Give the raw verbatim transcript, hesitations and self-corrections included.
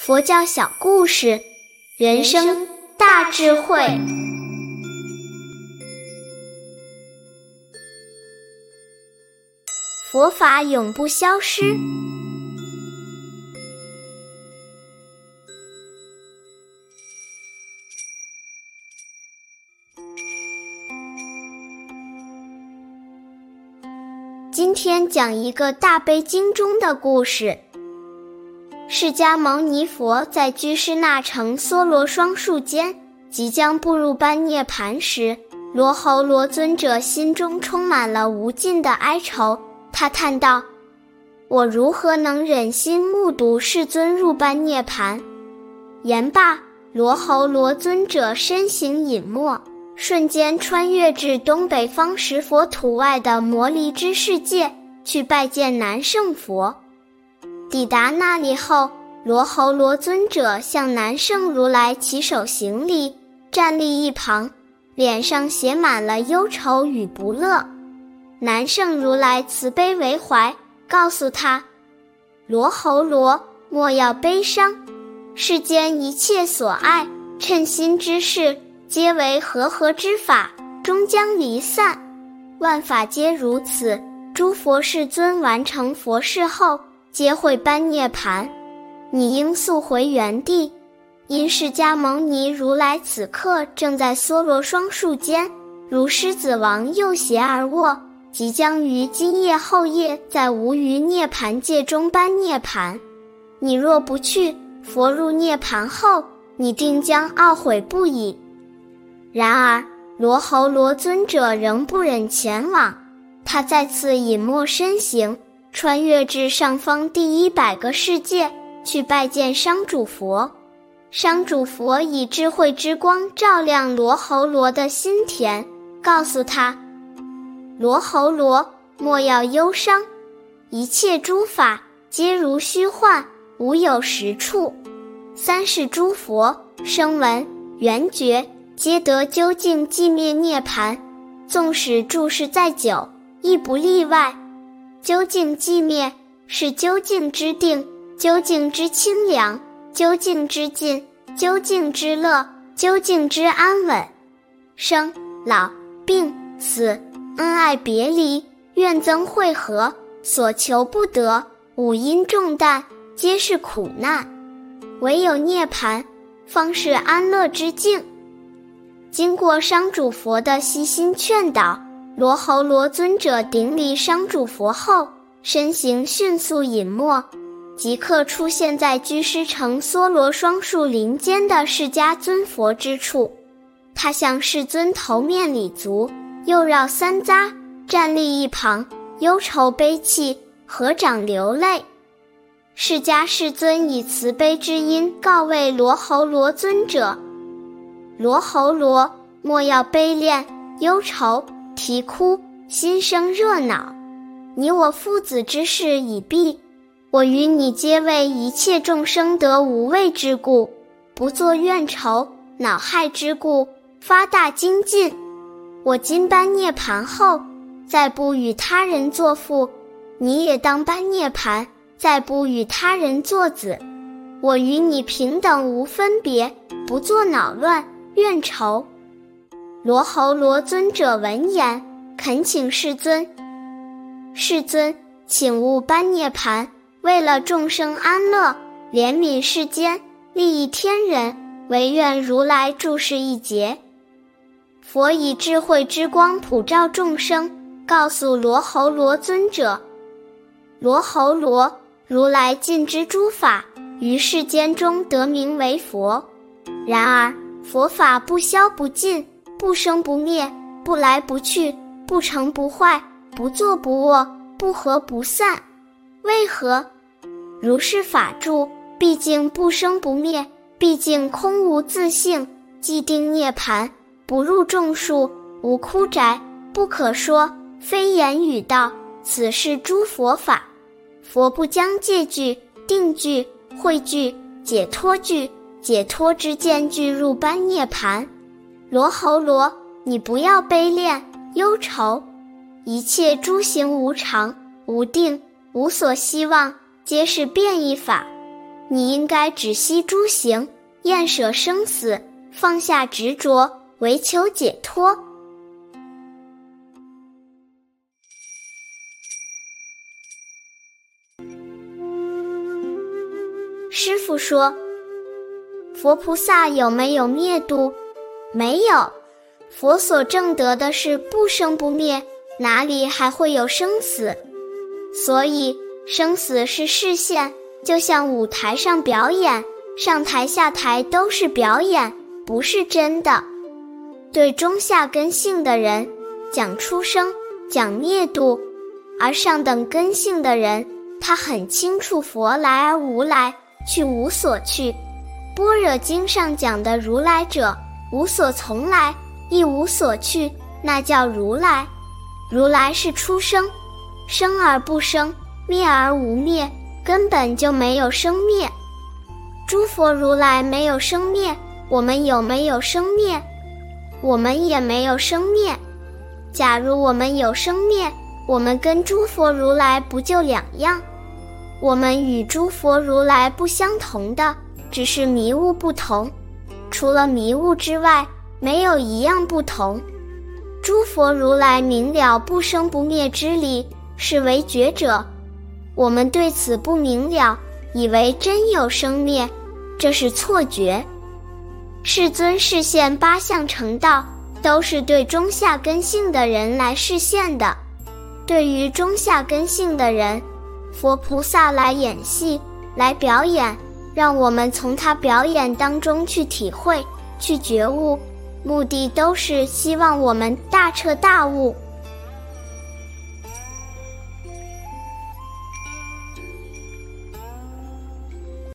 佛教小故事，人生大智慧。佛法永不消失。今天讲一个大悲经中的故事。释迦牟尼佛在居士那城梭罗双树间，即将步入般涅盘时，罗睺罗尊者心中充满了无尽的哀愁。他叹道：我如何能忍心目睹世尊入般涅盘？言罢，罗睺罗尊者身形隐没，瞬间穿越至东北方十佛土外的摩利支世界，去拜见南胜佛。抵达那里后，罗睺罗尊者向南胜如来起手行礼，站立一旁，脸上写满了忧愁与不乐。南胜如来慈悲为怀，告诉他：罗睺罗，莫要悲伤，世间一切所爱称心之事，皆为和合之法，终将离散。万法皆如此，诸佛世尊完成佛事后，皆会般涅盘。你应速回原地。因释迦牟尼如来此刻正在梭罗双树间，如狮子王右胁而卧，即将于今夜后夜在无余涅盘界中般涅盘。你若不去，佛入涅盘后，你定将懊悔不已。然而罗睺罗尊者仍不忍前往，他再次隐没身形，穿越至上方第一百个世界，去拜见商主佛。商主佛以智慧之光照亮罗睺罗的心田，告诉他：罗睺罗，莫要忧伤，一切诸法皆如虚幻，无有实处。三世诸佛声闻缘觉，皆得究竟寂灭涅盘，纵使住世再久，亦不例外。究竟寂灭是究竟之定，究竟之清凉，究竟之尽，究竟之乐，究竟之安稳。生老病死，恩爱别离，怨憎会合，所求不得，五阴重担，皆是苦难。唯有涅盘，方是安乐之境。经过商主佛的悉心劝导，罗睺罗尊者顶礼商主佛后，身形迅速隐没，即刻出现在居士城梭罗双树林间的释迦尊佛之处。他向世尊头面礼足，又绕三匝，站立一旁，忧愁悲泣，合掌流泪。释迦世尊以慈悲之音告慰罗睺罗尊者：罗睺罗，莫要悲恋忧愁啼哭，心生热恼。你我父子之事已毕，我与你皆为一切众生得无畏之故，不作怨愁恼害之故，发大精进。我今般涅盘后，再不与他人作父，你也当般涅盘，再不与他人作子。我与你平等无分别，不作恼乱怨愁。罗睺罗尊者闻言，恳请世尊：世尊，请勿般涅盘，为了众生安乐，怜悯世间，利益天人，唯愿如来住世一劫。佛以智慧之光普照众生，告诉罗睺罗尊者：罗睺罗，如来尽知诸法，于世间中得名为佛。然而佛法不消不尽，不生不灭，不来不去，不成不坏，不作不卧，不合不散。为何？如是法住，毕竟不生不灭，毕竟空无自性，既定涅盘，不入众数，无枯宅，不可说，非言语道，此是诸佛法。佛不将戒具、定具、慧具、解脱具、解脱之见具入般涅盘。罗睺罗，你不要悲恋忧愁，一切诸行无常无定，无所希望，皆是变异法。 你应该止息诸行，厌舍生死，放下执着，唯求解脱。师父说，佛菩萨有没有灭度？没有。佛所证得的是不生不灭，哪里还会有生死？所以生死是视线，就像舞台上表演，上台下台都是表演，不是真的。对中下根性的人讲出生，讲灭度，而上等根性的人，他很清楚佛来而无来，去无所去。般若经上讲的如来者，无所从来，亦无所去，那叫如来。如来是出生，生而不生，灭而无灭，根本就没有生灭。诸佛如来没有生灭，我们有没有生灭？我们也没有生灭。假如我们有生灭，我们跟诸佛如来不就两样？我们与诸佛如来不相同的，只是迷悟不同，除了迷悟之外，没有一样不同。诸佛如来明了不生不灭之理，是为觉者。我们对此不明了，以为真有生灭，这是错觉。世尊示现八相成道，都是对中下根性的人来示现的。对于中下根性的人，佛菩萨来演戏，来表演，让我们从他表演当中去体会，去觉悟，目的都是希望我们大彻大悟。